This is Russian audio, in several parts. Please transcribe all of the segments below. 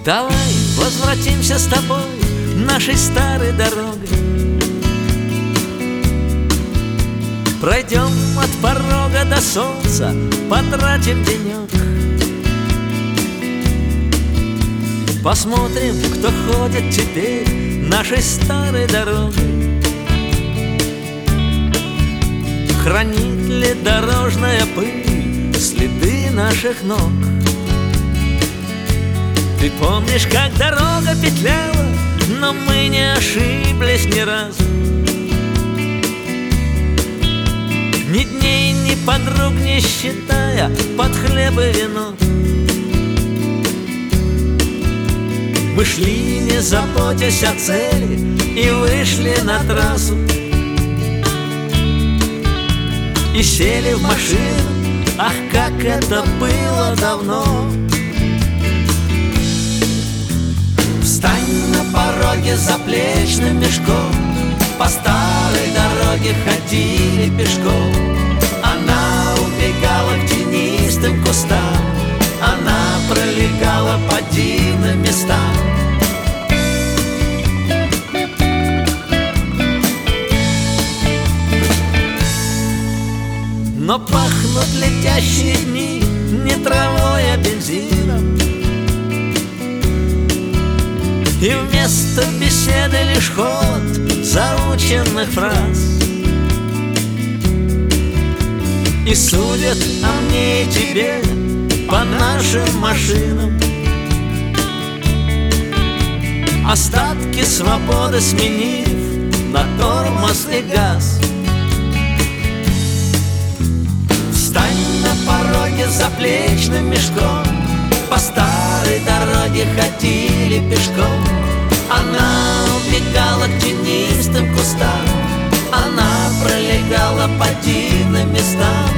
Давай возвратимся с тобой нашей старой дорогой, пройдем от порога до солнца, потратим денек. Посмотрим, кто ходит теперь нашей старой дорогой. Хранит ли дорожная пыль следы наших ног? Ты помнишь, как дорога петляла, но мы не ошиблись ни разу. Ни дней, ни подруг не считая, под хлеб и вино. Мы шли, не заботясь о цели, и вышли на трассу. И сели в машину, ах, как это было давно. Встань на пороге заплечным мешком, по старой дороге ходили пешком. Она убегала к тенистым кустам, она пролегала по дивным местам. Но пахнут летящие дни не травой, а бензином. И вместо беседы лишь ход заученных фраз. И судят о мне и тебе по нашим машинам. Остатки свободы сменив на тормоз и газ. Встань на пороге заплечным мешком, по старой дороге ходили пешком. Она убегала к тенистым кустам, она пролегала по дивным местам.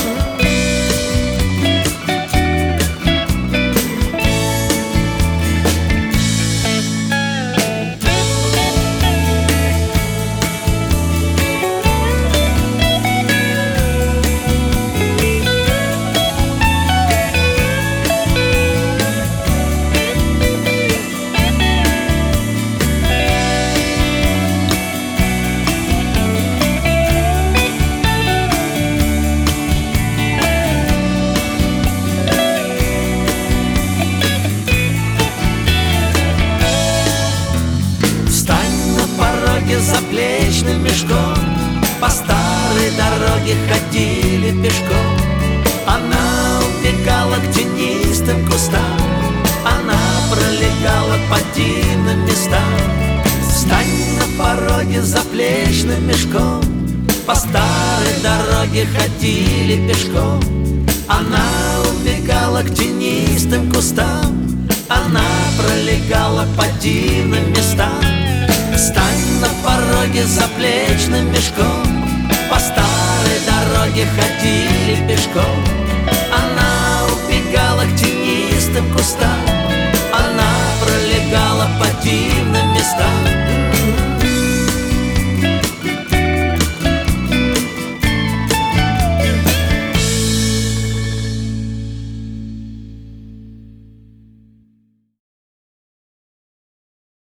Заплечным мешком, по старой дороге ходили пешком. Она убегала к тенистым кустам, она пролегала по дивным местам. Встань на пороге заплечным мешком, по старой дороге ходили пешком. Она убегала к тенистым кустам, она пролегала по дивным местам. Встань на пороге заплечным мешком, по старой дороге ходили пешком.